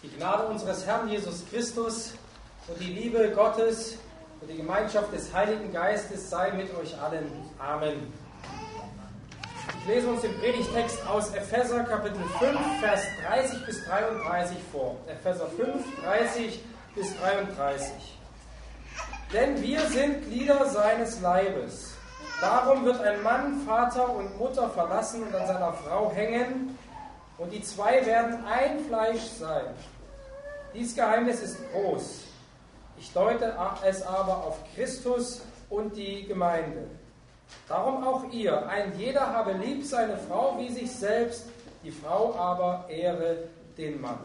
Die Gnade unseres Herrn Jesus Christus und die Liebe Gottes und die Gemeinschaft des Heiligen Geistes sei mit euch allen. Amen. Ich lese uns den Predigtext aus Epheser Kapitel 5, Vers 30 bis 33 vor. Epheser 5, 30 bis 33. Denn wir sind Glieder seines Leibes. Darum wird ein Mann Vater und Mutter verlassen und an seiner Frau hängen, und die zwei werden ein Fleisch sein. Dies Geheimnis ist groß. Ich deute es aber auf Christus und die Gemeinde. Darum auch ihr, ein jeder habe lieb seine Frau wie sich selbst, die Frau aber ehre den Mann.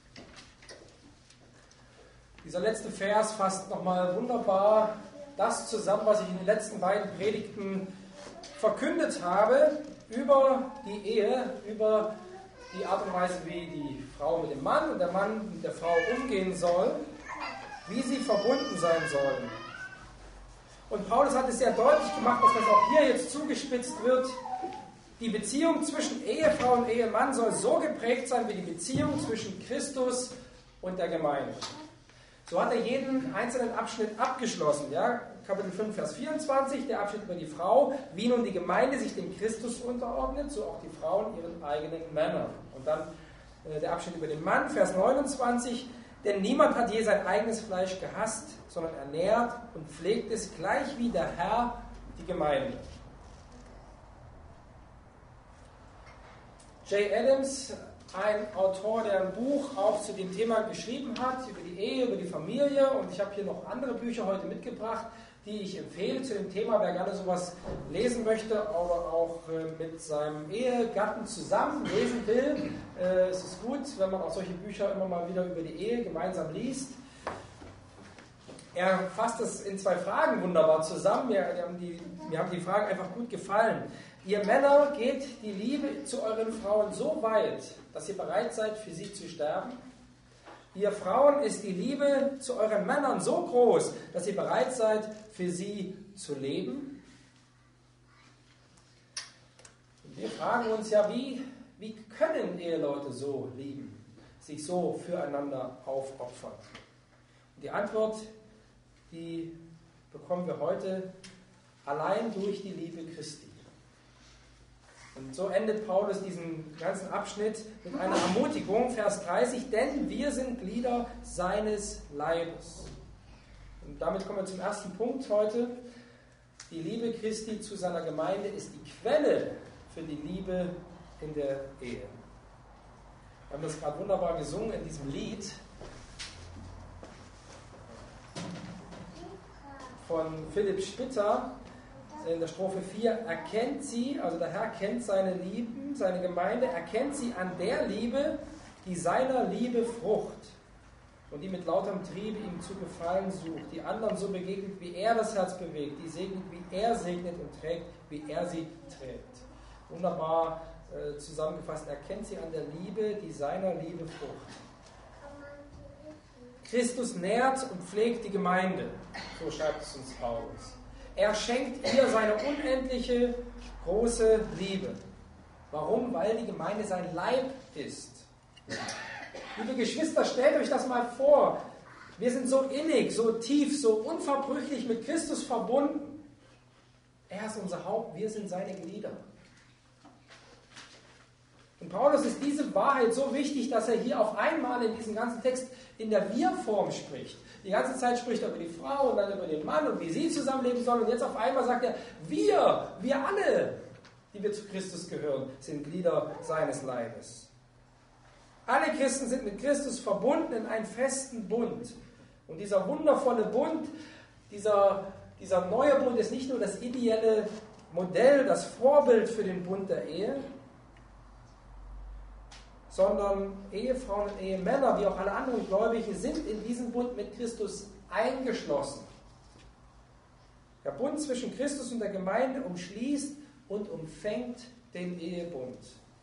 Dieser letzte Vers fasst nochmal wunderbar das zusammen, was ich in den letzten beiden Predigten verkündet habe über die Ehe, über die Art und Weise, wie die Frau mit dem Mann und der Mann mit der Frau umgehen soll, wie sie verbunden sein sollen. Und Paulus hat es sehr deutlich gemacht, dass das auch hier jetzt zugespitzt wird. Die Beziehung zwischen Ehefrau und Ehemann soll so geprägt sein wie die Beziehung zwischen Christus und der Gemeinde. So hat er jeden einzelnen Abschnitt abgeschlossen. Ja? Kapitel 5, Vers 24, der Abschnitt über die Frau, wie nun die Gemeinde sich dem Christus unterordnet, so auch die Frauen ihren eigenen Männern. Und dann der Abschnitt über den Mann, Vers 29, denn niemand hat je sein eigenes Fleisch gehasst, sondern ernährt und pflegt es gleich wie der Herr die Gemeinde. Jay Adams, ein Autor, der ein Buch auch zu dem Thema geschrieben hat, über die Ehe, über die Familie, und ich habe hier noch andere Bücher heute mitgebracht, die ich empfehle zu dem Thema, wer gerne sowas lesen möchte oder auch mit seinem Ehegatten zusammen lesen will. Es ist gut, wenn man auch solche Bücher immer mal wieder über die Ehe gemeinsam liest. Er fasst es in 2 Fragen wunderbar zusammen. Mir haben die Fragen einfach gut gefallen. Ihr Männer, geht die Liebe zu euren Frauen so weit, dass ihr bereit seid, für sie zu sterben? Ihr Frauen, ist die Liebe zu euren Männern so groß, dass ihr bereit seid, für sie zu leben? Und wir fragen uns ja, wie können Eheleute so lieben, sich so füreinander aufopfern? Und die Antwort, die bekommen wir heute allein durch die Liebe Christi. Und so endet Paulus diesen ganzen Abschnitt mit einer Ermutigung, Vers 30, denn wir sind Glieder seines Leibes. Und damit kommen wir zum ersten Punkt heute. Die Liebe Christi zu seiner Gemeinde ist die Quelle für die Liebe in der Ehe. Wir haben das gerade wunderbar gesungen in diesem Lied von Philipp Spitter. In der Strophe 4, erkennt sie, also der Herr kennt seine Lieben, seine Gemeinde, erkennt sie an der Liebe, die seiner Liebe Frucht und die mit lauterem Triebe ihm zu gefallen sucht, die anderen so begegnet, wie er das Herz bewegt, die segnet, wie er segnet und trägt, wie er sie trägt. Wunderbar zusammengefasst, erkennt sie an der Liebe, die seiner Liebe Frucht. Christus nährt und pflegt die Gemeinde, so schreibt es uns Paulus. Er schenkt ihr seine unendliche, große Liebe. Warum? Weil die Gemeinde sein Leib ist. Liebe Geschwister, stellt euch das mal vor. Wir sind so innig, so tief, so unverbrüchlich mit Christus verbunden. Er ist unser Haupt, wir sind seine Glieder. Und Paulus ist diese Wahrheit so wichtig, dass er hier auf einmal in diesem ganzen Text in der Wir-Form spricht. Die ganze Zeit spricht er über die Frau und dann über den Mann und wie sie zusammenleben sollen. Und jetzt auf einmal sagt er, wir alle, die wir zu Christus gehören, sind Glieder seines Leibes. Alle Christen sind mit Christus verbunden in einen festen Bund. Und dieser wundervolle Bund, dieser neue Bund ist nicht nur das ideelle Modell, das Vorbild für den Bund der Ehe, sondern Ehefrauen und Ehemänner, wie auch alle anderen Gläubigen, sind in diesen Bund mit Christus eingeschlossen. Der Bund zwischen Christus und der Gemeinde umschließt und umfängt den Ehebund.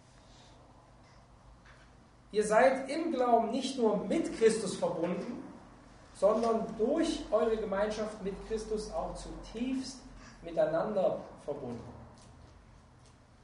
Ihr seid im Glauben nicht nur mit Christus verbunden, sondern durch eure Gemeinschaft mit Christus auch zutiefst miteinander verbunden.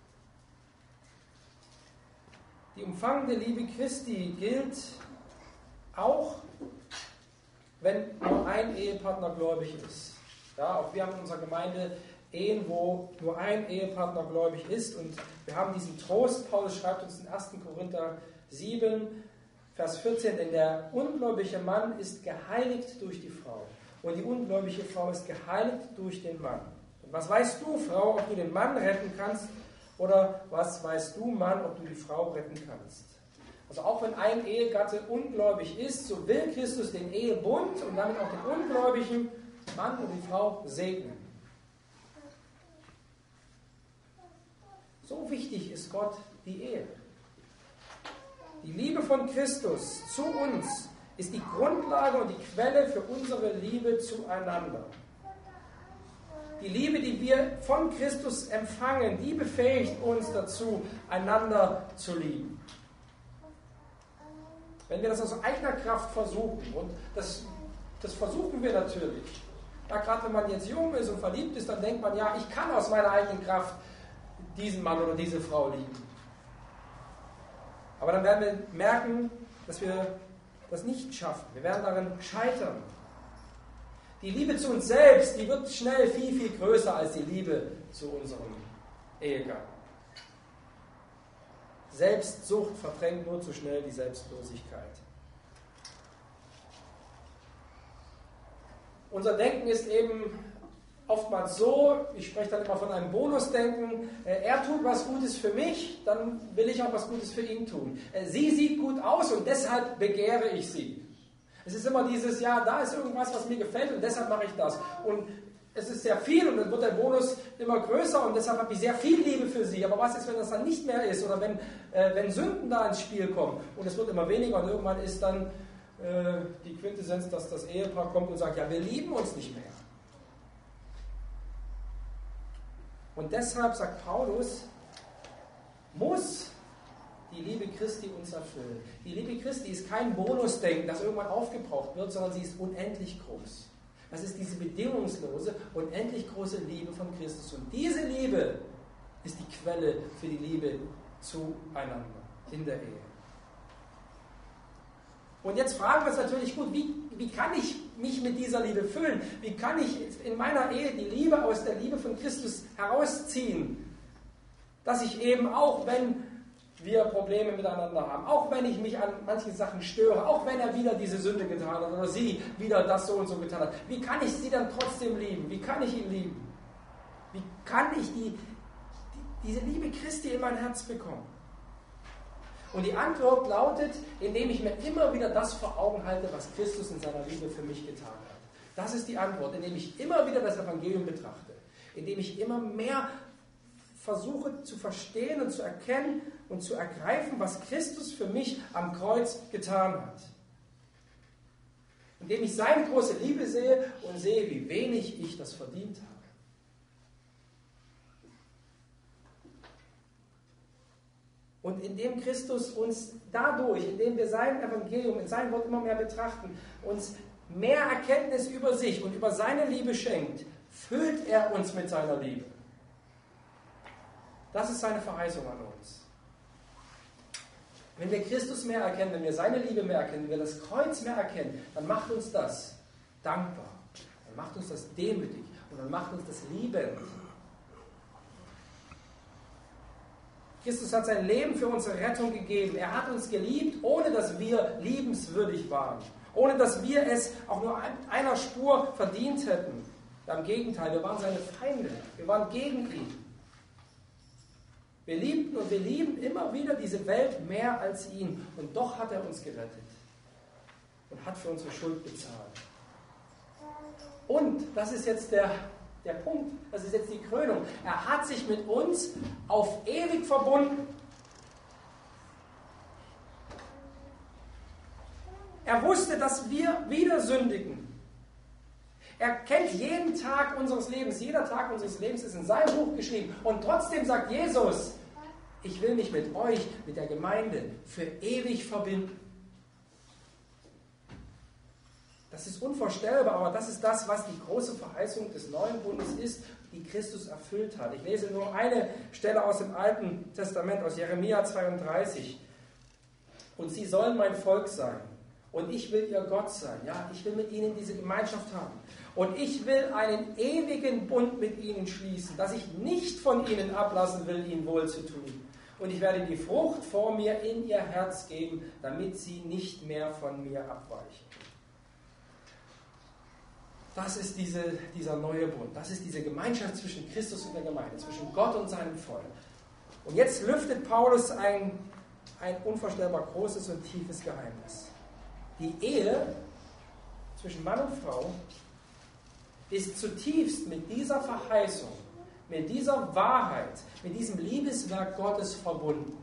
Die umfangende Liebe Christi gilt auch wenn nur ein Ehepartner gläubig ist. Ja, auch wir haben in unserer Gemeinde Ehen, wo nur ein Ehepartner gläubig ist. Und wir haben diesen Trost. Paulus schreibt uns in 1. Korinther 7, Vers 14, denn der ungläubige Mann ist geheiligt durch die Frau. Und die ungläubige Frau ist geheiligt durch den Mann. Und was weißt du, Frau, ob du den Mann retten kannst? Oder was weißt du, Mann, ob du die Frau retten kannst? Also auch wenn ein Ehegatte ungläubig ist, so will Christus den Ehebund und damit auch den ungläubigen Mann und die Frau segnen. So wichtig ist Gott die Ehe. Die Liebe von Christus zu uns ist die Grundlage und die Quelle für unsere Liebe zueinander. Die Liebe, die wir von Christus empfangen, die befähigt uns dazu, einander zu lieben. Wenn wir das aus eigener Kraft versuchen, und das versuchen wir natürlich, ja, gerade wenn man jetzt jung ist und verliebt ist, dann denkt man, ja, ich kann aus meiner eigenen Kraft diesen Mann oder diese Frau lieben. Aber dann werden wir merken, dass wir das nicht schaffen. Wir werden darin scheitern. Die Liebe zu uns selbst, die wird schnell viel, viel größer als die Liebe zu unserem Ehegatten. Selbstsucht verdrängt nur zu schnell die Selbstlosigkeit. Unser Denken ist eben oftmals so, ich spreche dann immer von einem Bonusdenken, er tut was Gutes für mich, dann will ich auch was Gutes für ihn tun. Sie sieht gut aus und deshalb begehre ich sie. Es ist immer dieses, ja, da ist irgendwas, was mir gefällt und deshalb mache ich das. Und es ist sehr viel und dann wird der Bonus immer größer und deshalb habe ich sehr viel Liebe für sie. Aber was ist, wenn das dann nicht mehr ist oder wenn Sünden da ins Spiel kommen und es wird immer weniger und irgendwann ist dann die Quintessenz, dass das Ehepaar kommt und sagt, ja, wir lieben uns nicht mehr. Und deshalb sagt Paulus, muss die Liebe Christi uns erfüllen. Die Liebe Christi ist kein Bonusdenken, das irgendwann aufgebraucht wird, sondern sie ist unendlich groß. Das ist diese bedingungslose, unendlich große Liebe von Christus. Und diese Liebe ist die Quelle für die Liebe zueinander in der Ehe. Und jetzt fragen wir uns natürlich, gut, wie kann ich mich mit dieser Liebe füllen? Wie kann ich in meiner Ehe die Liebe aus der Liebe von Christus herausziehen? Dass ich eben auch, wenn wir Probleme miteinander haben, auch wenn ich mich an manchen Sachen störe, auch wenn er wieder diese Sünde getan hat oder sie wieder das so und so getan hat, wie kann ich sie dann trotzdem lieben? Wie kann ich ihn lieben? Wie kann ich diese Liebe Christi in mein Herz bekommen? Und die Antwort lautet, indem ich mir immer wieder das vor Augen halte, was Christus in seiner Liebe für mich getan hat. Das ist die Antwort, indem ich immer wieder das Evangelium betrachte, indem ich immer mehr versuche zu verstehen und zu erkennen und zu ergreifen, was Christus für mich am Kreuz getan hat. Indem ich seine große Liebe sehe und sehe, wie wenig ich das verdient habe. Und indem Christus uns dadurch, indem wir sein Evangelium in seinem Wort immer mehr betrachten, uns mehr Erkenntnis über sich und über seine Liebe schenkt, füllt er uns mit seiner Liebe. Das ist seine Verheißung an uns. Wenn wir Christus mehr erkennen, wenn wir seine Liebe mehr erkennen, wenn wir das Kreuz mehr erkennen, dann macht uns das dankbar, dann macht uns das demütig und dann macht uns das liebend. Christus hat sein Leben für unsere Rettung gegeben. Er hat uns geliebt, ohne dass wir liebenswürdig waren. Ohne dass wir es auch nur einer Spur verdient hätten. Im Gegenteil, wir waren seine Feinde. Wir waren gegen ihn. Wir liebten und wir lieben immer wieder diese Welt mehr als ihn. Und doch hat er uns gerettet. Und hat für unsere Schuld bezahlt. Und, das ist jetzt der Punkt, das ist jetzt die Krönung. Er hat sich mit uns auf ewig verbunden. Er wusste, dass wir wieder sündigen. Er kennt jeden Tag unseres Lebens. Jeder Tag unseres Lebens ist in seinem Buch geschrieben. Und trotzdem sagt Jesus, ich will mich mit euch, mit der Gemeinde, für ewig verbinden. Das ist unvorstellbar, aber das ist das, was die große Verheißung des neuen Bundes ist, die Christus erfüllt hat. Ich lese nur eine Stelle aus dem Alten Testament, aus Jeremia 32. Und sie sollen mein Volk sein. Und ich will ihr Gott sein. Ja? Ich will mit ihnen diese Gemeinschaft haben. Und ich will einen ewigen Bund mit ihnen schließen, dass ich nicht von ihnen ablassen will, ihnen wohl zu tun. Und ich werde die Frucht vor mir in ihr Herz geben, damit sie nicht mehr von mir abweichen. Das ist dieser neue Bund. Das ist diese Gemeinschaft zwischen Christus und der Gemeinde, zwischen Gott und seinem Volk. Und jetzt lüftet Paulus ein unvorstellbar großes und tiefes Geheimnis. Die Ehe zwischen Mann und Frau ist zutiefst mit dieser Verheißung, mit dieser Wahrheit, mit diesem Liebeswerk Gottes verbunden.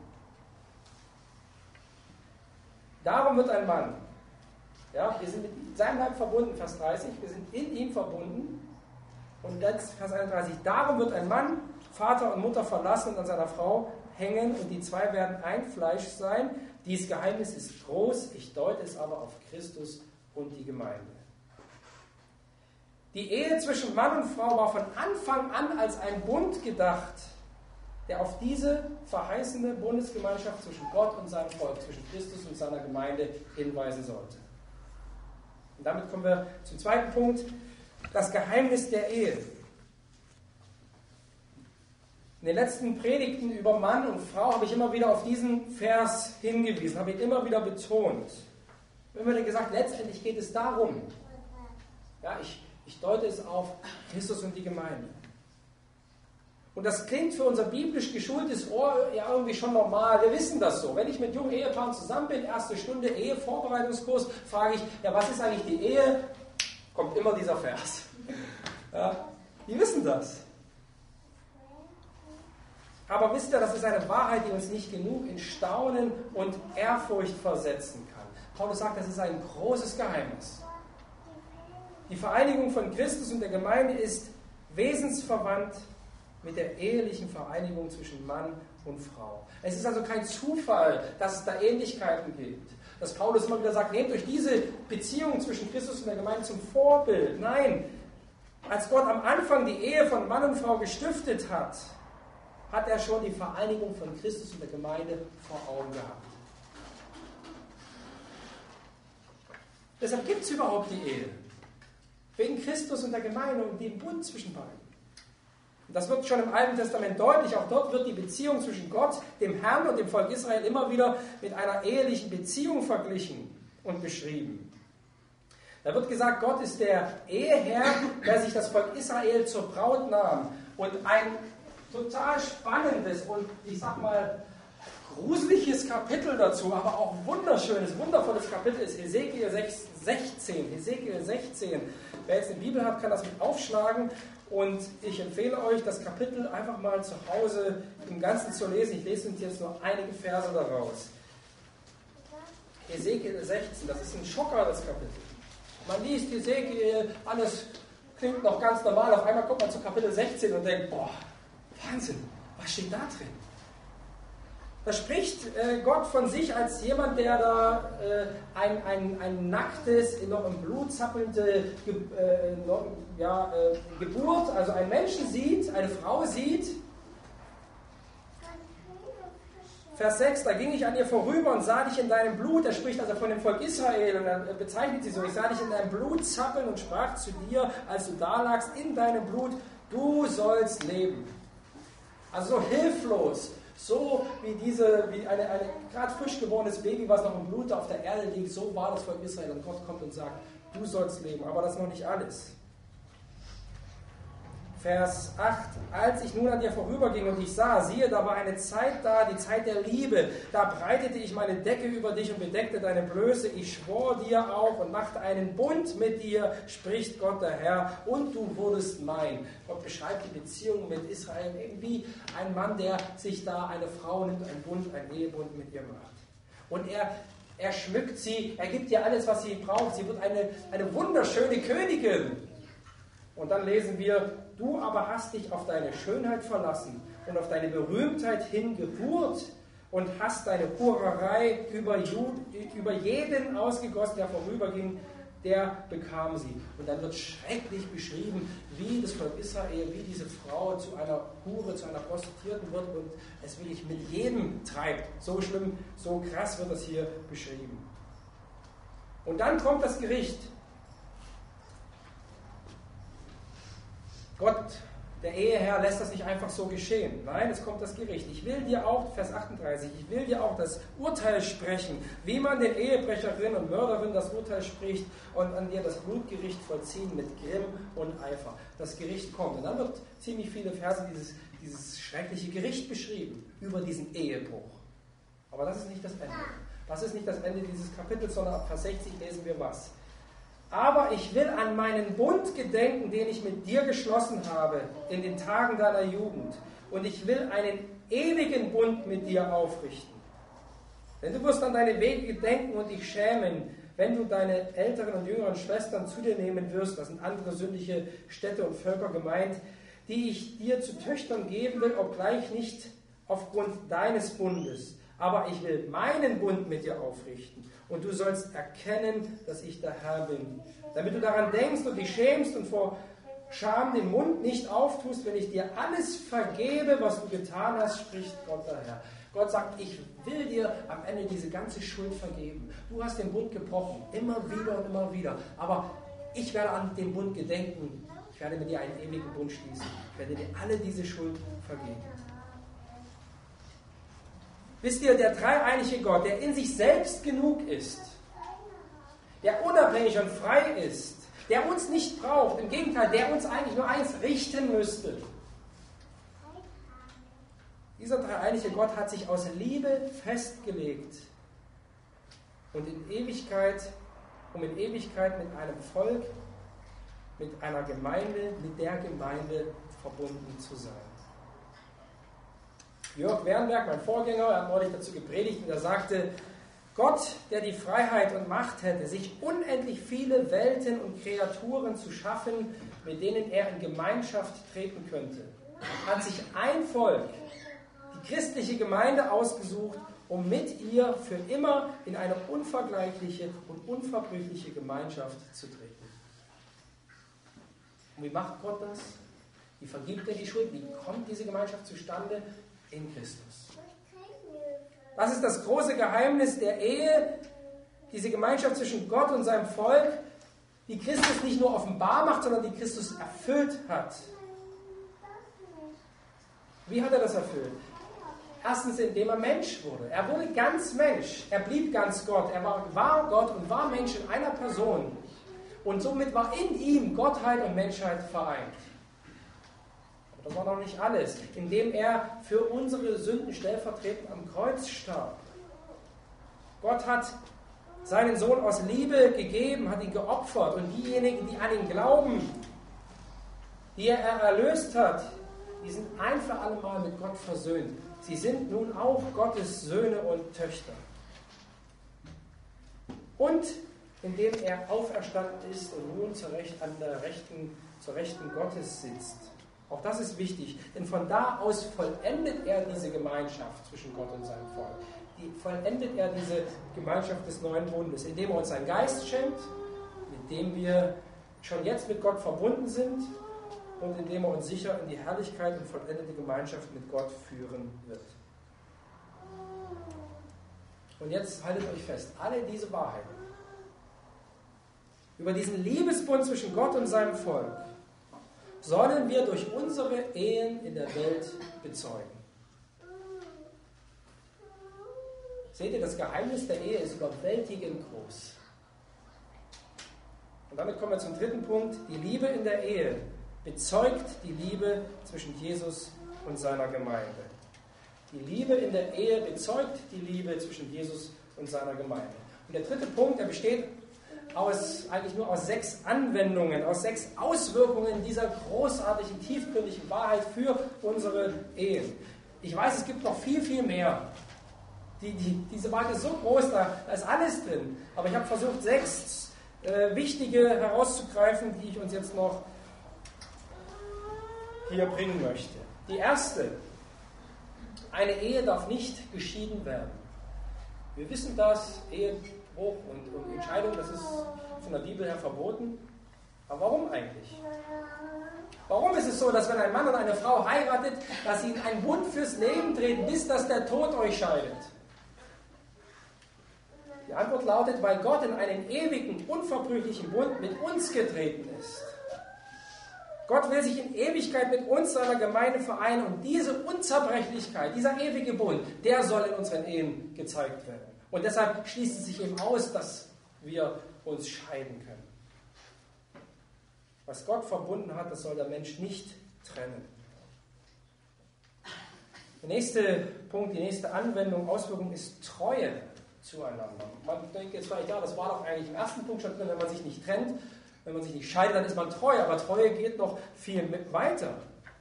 Darum wird ein Mann, ja, wir sind mit seinem Leib verbunden, Vers 30, wir sind in ihm verbunden. Und jetzt Vers 31, darum wird ein Mann Vater und Mutter verlassen und an seiner Frau hängen und die zwei werden ein Fleisch sein. Dieses Geheimnis ist groß, ich deute es aber auf Christus und die Gemeinde. Die Ehe zwischen Mann und Frau war von Anfang an als ein Bund gedacht, der auf diese verheißene Bundesgemeinschaft zwischen Gott und seinem Volk, zwischen Christus und seiner Gemeinde hinweisen sollte. Und damit kommen wir zum zweiten Punkt, das Geheimnis der Ehe. In den letzten Predigten über Mann und Frau habe ich immer wieder auf diesen Vers hingewiesen, habe ihn immer wieder betont. Ich habe immer gesagt, letztendlich geht es darum, ja, ich deute es auf Christus und die Gemeinde. Und das klingt für unser biblisch geschultes Ohr ja irgendwie schon normal. Wir wissen das so. Wenn ich mit jungen Ehepaaren zusammen bin, erste Stunde Ehevorbereitungskurs, frage ich, ja, was ist eigentlich die Ehe? Kommt immer dieser Vers. Ja, die wissen das. Aber wisst ihr, das ist eine Wahrheit, die uns nicht genug in Staunen und Ehrfurcht versetzen kann. Paulus sagt, das ist ein großes Geheimnis. Die Vereinigung von Christus und der Gemeinde ist wesensverwandt mit der ehelichen Vereinigung zwischen Mann und Frau. Es ist also kein Zufall, dass es da Ähnlichkeiten gibt. Dass Paulus immer wieder sagt, nehmt euch diese Beziehung zwischen Christus und der Gemeinde zum Vorbild. Nein, als Gott am Anfang die Ehe von Mann und Frau gestiftet hat, hat er schon die Vereinigung von Christus und der Gemeinde vor Augen gehabt. Deshalb gibt es überhaupt die Ehe. Wegen Christus und der Gemeinde und dem Bund zwischen beiden. Und das wird schon im Alten Testament deutlich. Auch dort wird die Beziehung zwischen Gott, dem Herrn und dem Volk Israel immer wieder mit einer ehelichen Beziehung verglichen und beschrieben. Da wird gesagt, Gott ist der Eheherr, der sich das Volk Israel zur Braut nahm. Und ein total spannendes und, ich sag mal, gruseliges Kapitel dazu, aber auch wunderschönes, wundervolles Kapitel ist Hesekiel 16. Hesekiel 16. Wer jetzt eine Bibel hat, kann das mit aufschlagen und ich empfehle euch, das Kapitel einfach mal zu Hause im Ganzen zu lesen. Ich lese uns jetzt nur einige Verse daraus. Hesekiel 16, das ist ein Schocker, das Kapitel. Man liest Hesekiel, alles klingt noch ganz normal, auf einmal kommt man zu Kapitel 16 und denkt, boah, Wahnsinn, was steht da drin? Da spricht Gott von sich als jemand, der da ein nacktes, noch im Blut zappelnde Geburt, also einen Menschen sieht, eine Frau sieht. Vers 6, da ging ich an ihr vorüber und sah dich in deinem Blut. Er spricht also von dem Volk Israel und er bezeichnet sie so. Ich sah dich in deinem Blut zappeln und sprach zu dir, als du da lagst, in deinem Blut, du sollst leben. Also so hilflos. So wie ein gerade frisch geborenes Baby, was noch im Blut auf der Erde liegt, so war das Volk Israel. Und Gott kommt und sagt, du sollst leben. Aber das ist noch nicht alles. Vers 8, als ich nun an dir vorüberging und ich sah, siehe, da war eine Zeit da, die Zeit der Liebe. Da breitete ich meine Decke über dich und bedeckte deine Blöße. Ich schwor dir auch und machte einen Bund mit dir, spricht Gott der Herr, und du wurdest mein. Gott beschreibt die Beziehung mit Israel eben wie ein Mann, der sich da eine Frau nimmt, einen Bund, einen Ehebund mit ihr macht. Und er schmückt sie, er gibt ihr alles, was sie braucht. Sie wird eine wunderschöne Königin. Und dann lesen wir, du aber hast dich auf deine Schönheit verlassen und auf deine Berühmtheit hingehurt und hast deine Hurerei über jeden ausgegossen, der vorüberging, der bekam sie. Und dann wird schrecklich beschrieben, wie das Volk Israel, wie diese Frau zu einer Hure, zu einer Prostituierten wird und es wirklich mit jedem treibt. So schlimm, so krass wird das hier beschrieben. Und dann kommt das Gericht. Gott, der Eheherr, lässt das nicht einfach so geschehen. Nein, es kommt das Gericht. Ich will dir auch, Vers 38, ich will dir auch das Urteil sprechen, wie man den Ehebrecherin und Mörderin das Urteil spricht und an dir das Blutgericht vollziehen mit Grimm und Eifer. Das Gericht kommt. Und dann wird ziemlich viele Verse dieses schreckliche Gericht beschrieben über diesen Ehebruch. Aber das ist nicht das Ende. Das ist nicht das Ende dieses Kapitels, sondern ab Vers 60 lesen wir was. Aber ich will an meinen Bund gedenken, den ich mit dir geschlossen habe in den Tagen deiner Jugend. Und ich will einen ewigen Bund mit dir aufrichten. Denn du wirst an deine Wege gedenken und dich schämen, wenn du deine älteren und jüngeren Schwestern zu dir nehmen wirst. Das sind andere sündliche Städte und Völker gemeint, die ich dir zu Töchtern geben will, obgleich nicht aufgrund deines Bundes. Aber ich will meinen Bund mit dir aufrichten. Und du sollst erkennen, dass ich der Herr bin. Damit du daran denkst und dich schämst und vor Scham den Mund nicht auftust, wenn ich dir alles vergebe, was du getan hast, spricht Gott der Herr. Gott sagt, ich will dir am Ende diese ganze Schuld vergeben. Du hast den Bund gebrochen, immer wieder und immer wieder. Aber ich werde an den Bund gedenken. Ich werde mit dir einen ewigen Bund schließen. Ich werde dir alle diese Schuld vergeben. Wisst ihr, der dreieinige Gott, der in sich selbst genug ist, der unabhängig und frei ist, der uns nicht braucht, im Gegenteil, der uns eigentlich nur eins richten müsste. Dieser dreieinige Gott hat sich aus Liebe festgelegt und in Ewigkeit mit einem Volk, mit einer Gemeinde, mit der Gemeinde verbunden zu sein. Jörg Wernberg, mein Vorgänger, hat neulich dazu gepredigt und er sagte, Gott, der die Freiheit und Macht hätte, sich unendlich viele Welten und Kreaturen zu schaffen, mit denen er in Gemeinschaft treten könnte, hat sich ein Volk, die christliche Gemeinde, ausgesucht, um mit ihr für immer in eine unvergleichliche und unverbrüchliche Gemeinschaft zu treten. Und wie macht Gott das? Wie vergibt er die Schuld? Wie kommt diese Gemeinschaft zustande? In Christus. Das ist das große Geheimnis der Ehe, diese Gemeinschaft zwischen Gott und seinem Volk, die Christus nicht nur offenbar macht, sondern die Christus erfüllt hat. Wie hat er das erfüllt? Erstens, indem er Mensch wurde. Er wurde ganz Mensch. Er blieb ganz Gott. Er war Gott und war Mensch in einer Person. Und somit war in ihm Gottheit und Menschheit vereint. Das war noch nicht alles, indem er für unsere Sünden stellvertretend am Kreuz starb. Gott hat seinen Sohn aus Liebe gegeben, hat ihn geopfert und diejenigen, die an ihn glauben, die er erlöst hat, die sind ein für alle Mal mit Gott versöhnt. Sie sind nun auch Gottes Söhne und Töchter. Und indem er auferstanden ist und nun zur Rechten Gottes sitzt. Auch das ist wichtig, denn von da aus vollendet er diese Gemeinschaft zwischen Gott und seinem Volk. Vollendet er diese Gemeinschaft des neuen Bundes, indem er uns seinen Geist schenkt, mit dem wir schon jetzt mit Gott verbunden sind und indem er uns sicher in die Herrlichkeit und vollendete Gemeinschaft mit Gott führen wird. Und jetzt haltet euch fest, alle diese Wahrheiten über diesen Liebesbund zwischen Gott und seinem Volk sollen wir durch unsere Ehen in der Welt bezeugen. Seht ihr, das Geheimnis der Ehe ist überwältigend groß. Und damit kommen wir zum dritten Punkt. Die Liebe in der Ehe bezeugt die Liebe zwischen Jesus und seiner Gemeinde. Die Liebe in der Ehe bezeugt die Liebe zwischen Jesus und seiner Gemeinde. Und der dritte Punkt, der besteht eigentlich nur aus 6 Anwendungen, aus 6 Auswirkungen dieser großartigen, tiefgründigen Wahrheit für unsere Ehen. Ich weiß, es gibt noch viel, viel mehr. Diese Wahrheit ist so groß, da ist alles drin. Aber ich habe versucht, 6 wichtige herauszugreifen, die ich uns jetzt noch hier bringen möchte. Die erste: Eine Ehe darf nicht geschieden werden. Wir wissen das, Ehebruch und Entscheidung, das ist von der Bibel her verboten. Aber warum eigentlich? Warum ist es so, dass wenn ein Mann und eine Frau heiratet, dass sie in einen Bund fürs Leben treten, bis dass der Tod euch scheidet? Die Antwort lautet, weil Gott in einen ewigen, unverbrüchlichen Bund mit uns getreten ist. Gott will sich in Ewigkeit mit uns, seiner Gemeinde, vereinen und diese Unzerbrechlichkeit, dieser ewige Bund, der soll in unseren Ehen gezeigt werden. Und deshalb schließt es sich eben aus, dass wir uns scheiden können. Was Gott verbunden hat, das soll der Mensch nicht trennen. Der nächste Punkt, die nächste Anwendung, Auswirkung ist Treue zueinander. Man denkt jetzt vielleicht, ja, das war doch eigentlich im ersten Punkt schon drin, wenn man sich nicht trennt, wenn man sich nicht scheidet, dann ist man treu. Aber Treue geht noch viel weiter.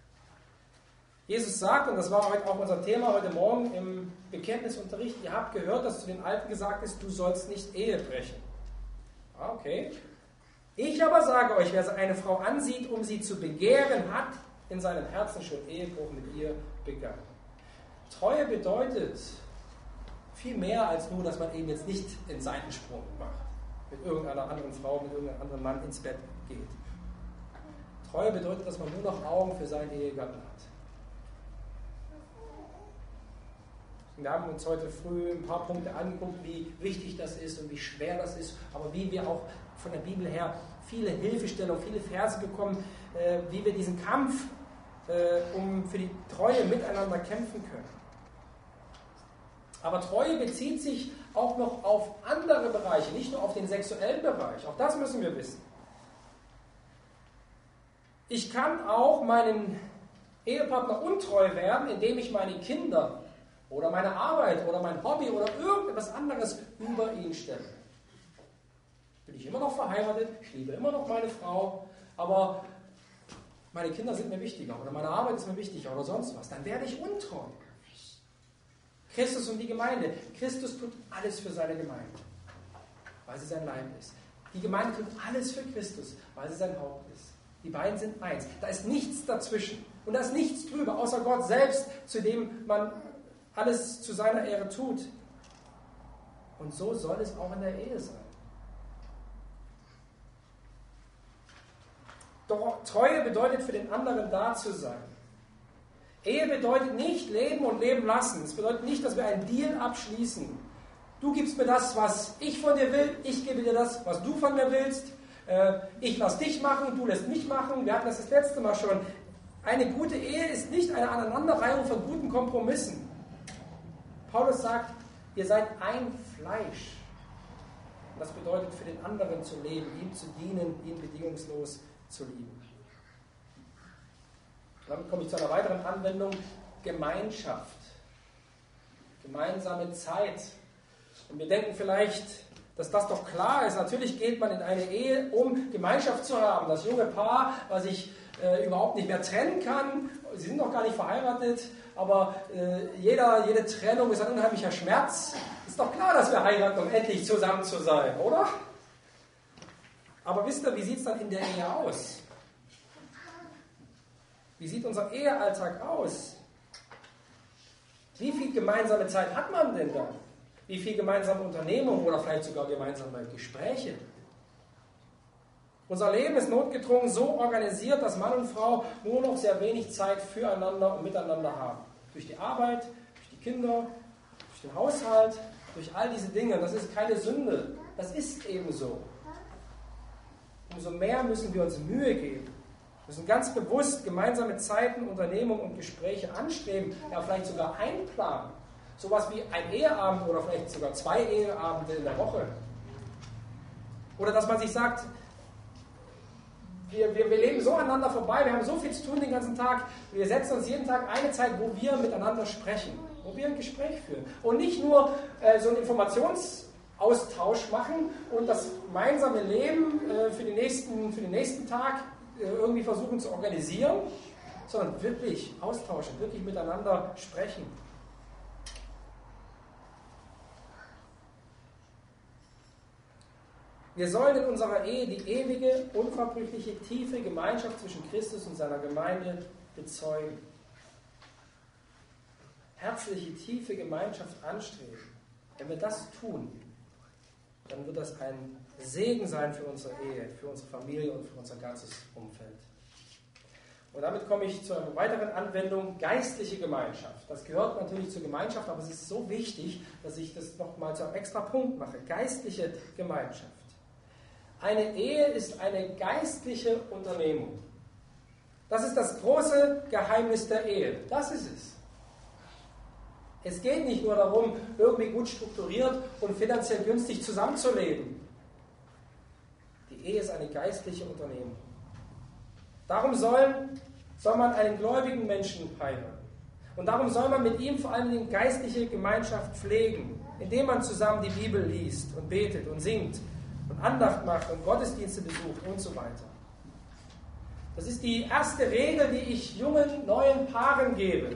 Jesus sagt, und das war heute auch unser Thema heute Morgen im Bekenntnisunterricht, ihr habt gehört, dass zu den Alten gesagt ist, du sollst nicht Ehe brechen. Ah, okay. Ich aber sage euch, wer eine Frau ansieht, um sie zu begehren, hat in seinem Herzen schon Ehebruch mit ihr begangen. Treue bedeutet viel mehr als nur, dass man eben jetzt nicht den Seitensprung macht, mit irgendeiner anderen Frau, mit irgendeinem anderen Mann ins Bett geht. Treue bedeutet, dass man nur noch Augen für seinen Ehegatten hat. Wir haben uns heute früh ein paar Punkte angeguckt, wie wichtig das ist und wie schwer das ist, aber wie wir auch von der Bibel her viele Hilfestellungen, viele Verse bekommen, wie wir diesen Kampf für die Treue miteinander kämpfen können. Aber Treue bezieht sich auch noch auf andere Bereiche, nicht nur auf den sexuellen Bereich. Auch das müssen wir wissen. Ich kann auch meinem Ehepartner untreu werden, indem ich meine Kinder oder meine Arbeit oder mein Hobby oder irgendetwas anderes über ihn stelle. Bin ich immer noch verheiratet, ich liebe immer noch meine Frau, aber meine Kinder sind mir wichtiger oder meine Arbeit ist mir wichtiger oder sonst was. Dann werde ich untreu. Christus und die Gemeinde. Christus tut alles für seine Gemeinde, weil sie sein Leib ist. Die Gemeinde tut alles für Christus, weil sie sein Haupt ist. Die beiden sind eins. Da ist nichts dazwischen. Und da ist nichts drüber, außer Gott selbst, zu dem man alles zu seiner Ehre tut. Und so soll es auch in der Ehe sein. Doch Treue bedeutet für den anderen da zu sein. Ehe bedeutet nicht leben und leben lassen. Es bedeutet nicht, dass wir einen Deal abschließen. Du gibst mir das, was ich von dir will, ich gebe dir das, was du von mir willst. Ich lasse dich machen, du lässt mich machen. Wir hatten das letzte Mal schon. Eine gute Ehe ist nicht eine Aneinanderreihung von guten Kompromissen. Paulus sagt, ihr seid ein Fleisch. Und das bedeutet, für den anderen zu leben, ihm zu dienen, ihn bedingungslos zu lieben. Und damit komme ich zu einer weiteren Anwendung, Gemeinschaft. Gemeinsame Zeit. Und wir denken vielleicht, dass das doch klar ist. Natürlich geht man in eine Ehe, um Gemeinschaft zu haben. Das junge Paar, was sich überhaupt nicht mehr trennen kann, sie sind noch gar nicht verheiratet, aber jede Trennung ist ein unheimlicher Schmerz. Ist doch klar, dass wir heiraten, um endlich zusammen zu sein, oder? Aber wisst ihr, wie sieht es dann in der Ehe aus? Wie sieht unser Ehealltag aus? Wie viel gemeinsame Zeit hat man denn da? Wie viel gemeinsame Unternehmungen oder vielleicht sogar gemeinsame Gespräche? Unser Leben ist notgedrungen so organisiert, dass Mann und Frau nur noch sehr wenig Zeit füreinander und miteinander haben. Durch die Arbeit, durch die Kinder, durch den Haushalt, durch all diese Dinge. Das ist keine Sünde. Das ist eben so. Umso mehr müssen wir uns Mühe geben. Wir müssen ganz bewusst gemeinsame Zeiten, Unternehmungen und Gespräche anstreben, ja vielleicht sogar einplanen. Sowas wie ein Eheabend oder vielleicht sogar 2 Eheabende in der Woche. Oder dass man sich sagt, wir leben so aneinander vorbei, wir haben so viel zu tun den ganzen Tag, wir setzen uns jeden Tag eine Zeit, wo wir miteinander sprechen, wo wir ein Gespräch führen. Und nicht nur so einen Informationsaustausch machen und das gemeinsame Leben für den nächsten Tag irgendwie versuchen zu organisieren, sondern wirklich austauschen, wirklich miteinander sprechen. Wir sollen in unserer Ehe die ewige, unverbrüchliche, tiefe Gemeinschaft zwischen Christus und seiner Gemeinde bezeugen. Herzliche, tiefe Gemeinschaft anstreben. Wenn wir das tun, dann wird das ein Segen sein für unsere Ehe, für unsere Familie und für unser ganzes Umfeld. Und damit komme ich zu einer weiteren Anwendung, geistliche Gemeinschaft. Das gehört natürlich zur Gemeinschaft, aber es ist so wichtig, dass ich das nochmal zu einem extra Punkt mache. Geistliche Gemeinschaft. Eine Ehe ist eine geistliche Unternehmung. Das ist das große Geheimnis der Ehe. Das ist es. Es geht nicht nur darum, irgendwie gut strukturiert und finanziell günstig zusammenzuleben. Die Ehe ist eine geistliche Unternehmung. Darum soll man einen gläubigen Menschen heiraten. Und darum soll man mit ihm vor allem die geistliche Gemeinschaft pflegen, indem man zusammen die Bibel liest und betet und singt und Andacht macht und Gottesdienste besucht und so weiter. Das ist die erste Regel, die ich jungen, neuen Paaren gebe,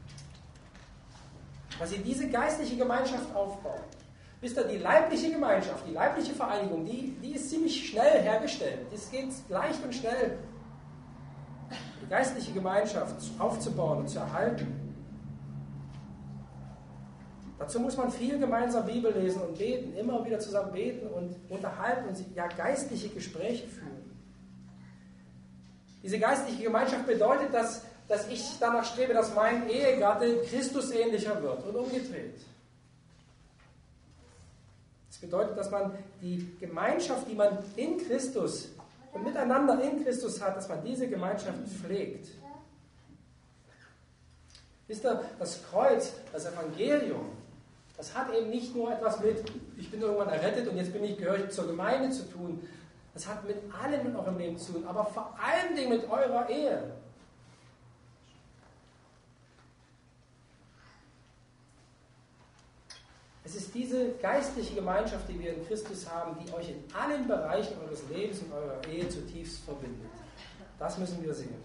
dass sie diese geistliche Gemeinschaft aufbauen. Wisst ihr, die leibliche Gemeinschaft, die leibliche Vereinigung, die ist ziemlich schnell hergestellt. Das geht leicht und schnell. Die geistliche Gemeinschaft aufzubauen und zu erhalten. Dazu muss man viel gemeinsam Bibel lesen und beten, immer wieder zusammen beten und unterhalten und geistliche Gespräche führen. Diese geistliche Gemeinschaft bedeutet, dass ich danach strebe, dass mein Ehegatte Christus ähnlicher wird und umgedreht. Das bedeutet, dass man die Gemeinschaft, die man in Christus und miteinander in Christus hat, dass man diese Gemeinschaft pflegt. Wisst ihr, das Kreuz, das Evangelium, das hat eben nicht nur etwas mit, ich bin irgendwann errettet und jetzt gehöre ich zur Gemeinde zu tun. Das hat mit allem in eurem Leben zu tun, aber vor allen Dingen mit eurer Ehe. Es ist diese geistliche Gemeinschaft, die wir in Christus haben, die euch in allen Bereichen eures Lebens und eurer Ehe zutiefst verbindet. Das müssen wir sehen.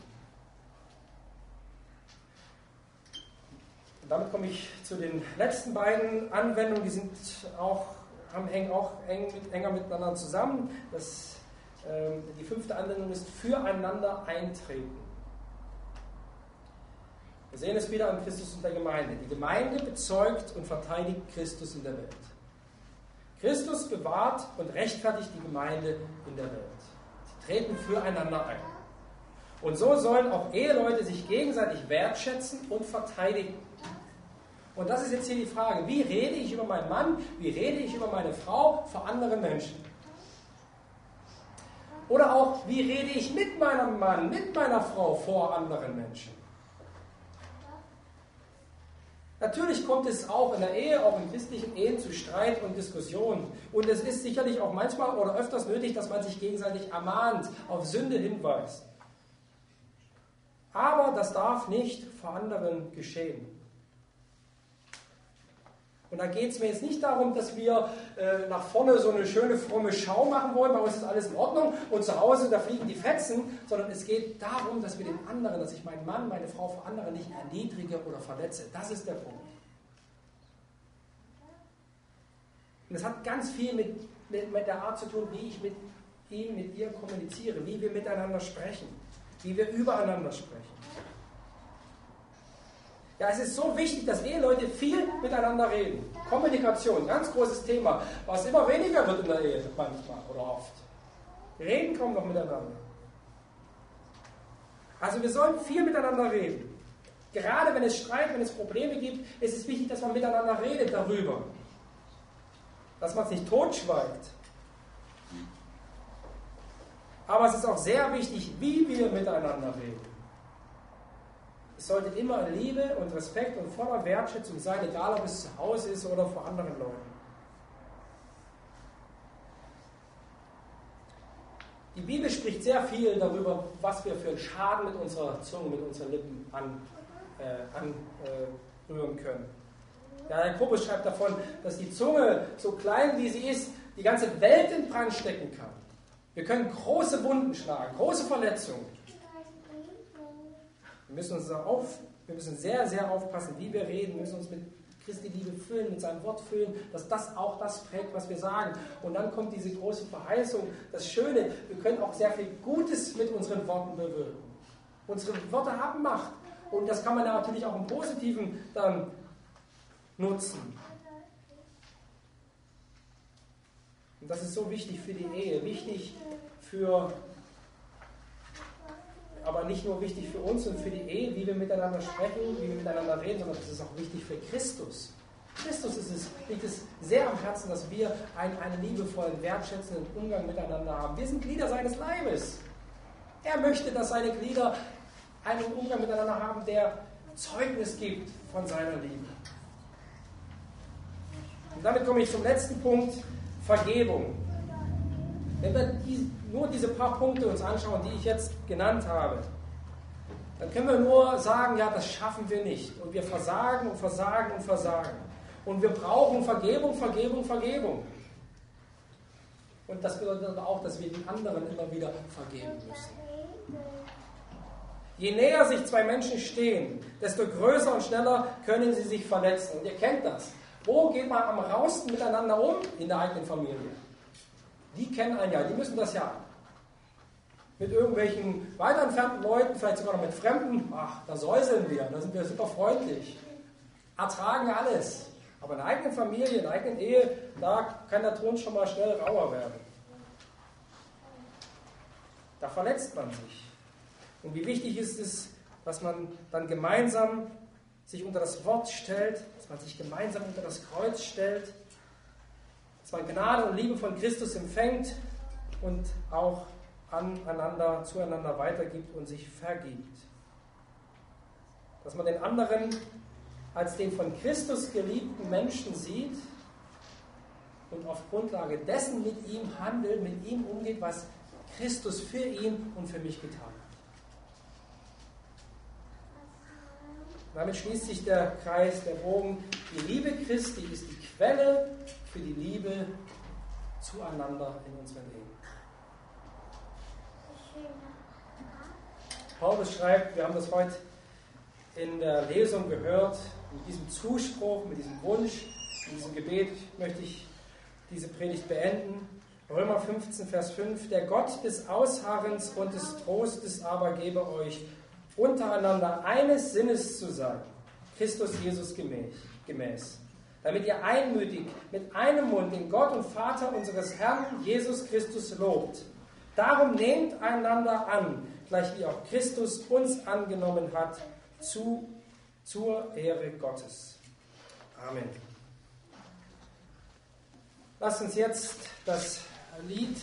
Und damit komme ich zu den letzten beiden Anwendungen, die hängen auch enger miteinander zusammen. Die 5. Anwendung ist füreinander eintreten. Wir sehen es wieder an Christus und der Gemeinde. Die Gemeinde bezeugt und verteidigt Christus in der Welt. Christus bewahrt und rechtfertigt die Gemeinde in der Welt. Sie treten füreinander ein. Und so sollen auch Eheleute sich gegenseitig wertschätzen und verteidigen. Und das ist jetzt hier die Frage, wie rede ich über meinen Mann, wie rede ich über meine Frau vor anderen Menschen? Oder auch, wie rede ich mit meinem Mann, mit meiner Frau vor anderen Menschen? Natürlich kommt es auch in der Ehe, auch in christlichen Ehen zu Streit und Diskussionen. Und es ist sicherlich auch manchmal oder öfters nötig, dass man sich gegenseitig ermahnt, auf Sünde hinweist. Aber das darf nicht vor anderen geschehen. Und da geht es mir jetzt nicht darum, dass wir nach vorne so eine schöne, fromme Schau machen wollen, bei uns ist alles in Ordnung und zu Hause, da fliegen die Fetzen, sondern es geht darum, dass wir den anderen, dass ich meinen Mann, meine Frau vor anderen nicht erniedrige oder verletze. Das ist der Punkt. Und das hat ganz viel mit der Art zu tun, wie ich mit ihm, mit ihr kommuniziere, wie wir miteinander sprechen, wie wir übereinander sprechen. Ja, es ist so wichtig, dass Eheleute viel miteinander reden. Kommunikation, ganz großes Thema, was immer weniger wird in der Ehe manchmal oder oft. Wir reden kaum noch miteinander. Also wir sollen viel miteinander reden. Gerade wenn es Streit, wenn es Probleme gibt, ist es wichtig, dass man miteinander redet darüber. Dass man es nicht totschweigt. Aber es ist auch sehr wichtig, wie wir miteinander reden. Es sollte immer in Liebe und Respekt und voller Wertschätzung sein, egal ob es zu Hause ist oder vor anderen Leuten. Die Bibel spricht sehr viel darüber, was wir für einen Schaden mit unserer Zunge, mit unseren Lippen anrühren können. Ja, Jakobus schreibt davon, dass die Zunge, so klein wie sie ist, die ganze Welt in Brand stecken kann. Wir können große Wunden schlagen, große Verletzungen. Wir müssen sehr, sehr aufpassen, wie wir reden. Wir müssen uns mit Christi Liebe füllen, mit seinem Wort füllen, dass das auch das prägt, was wir sagen. Und dann kommt diese große Verheißung, das Schöne, wir können auch sehr viel Gutes mit unseren Worten bewirken. Unsere Worte haben Macht. Und das kann man natürlich auch im Positiven dann nutzen. Und das ist so wichtig für die Ehe, wichtig für aber nicht nur wichtig für uns und für die Ehe, wie wir miteinander sprechen, wie wir miteinander reden, sondern es ist auch wichtig für Christus. Christus liegt es sehr am Herzen, dass wir einen liebevollen, wertschätzenden Umgang miteinander haben. Wir sind Glieder seines Leibes. Er möchte, dass seine Glieder einen Umgang miteinander haben, der Zeugnis gibt von seiner Liebe. Und damit komme ich zum letzten Punkt, Vergebung. Wenn wir nur diese paar Punkte uns anschauen, die ich jetzt genannt habe, dann können wir nur sagen, ja, das schaffen wir nicht. Und wir versagen und versagen und versagen. Und wir brauchen Vergebung, Vergebung, Vergebung. Und das bedeutet auch, dass wir den anderen immer wieder vergeben müssen. Je näher sich zwei Menschen stehen, desto größer und schneller können sie sich verletzen. Und ihr kennt das. Wo geht man am rausten miteinander um? In der eigenen Familie. Die kennen einen ja, die müssen das ja. Mit irgendwelchen weiter entfernten Leuten, vielleicht sogar noch mit Fremden, ach, da säuseln wir, da sind wir super freundlich. Ertragen alles. Aber in der eigenen Familie, in der eigenen Ehe, da kann der Ton schon mal schnell rauer werden. Da verletzt man sich. Und wie wichtig ist es, dass man dann gemeinsam sich unter das Wort stellt, dass man sich gemeinsam unter das Kreuz stellt, dass man Gnade und Liebe von Christus empfängt und auch zueinander weitergibt und sich vergibt. Dass man den anderen als den von Christus geliebten Menschen sieht und auf Grundlage dessen mit ihm handelt, mit ihm umgeht, was Christus für ihn und für mich getan hat. Damit schließt sich der Kreis, der Bogen. Die Liebe Christi ist die Quelle für die Liebe zueinander in unseren Ehen. Paulus schreibt, wir haben das heute in der Lesung gehört, mit diesem Zuspruch, mit diesem Wunsch, mit diesem Gebet möchte ich diese Predigt beenden. Römer 15, Vers 5, der Gott des Ausharrens und des Trostes aber gebe euch, untereinander eines Sinnes zu sein, Christus Jesus gemäß, damit ihr einmütig mit einem Mund den Gott und Vater unseres Herrn Jesus Christus lobt. Darum nehmt einander an, gleich wie auch Christus uns angenommen hat, zur Ehre Gottes. Amen. Lasst uns jetzt das Lied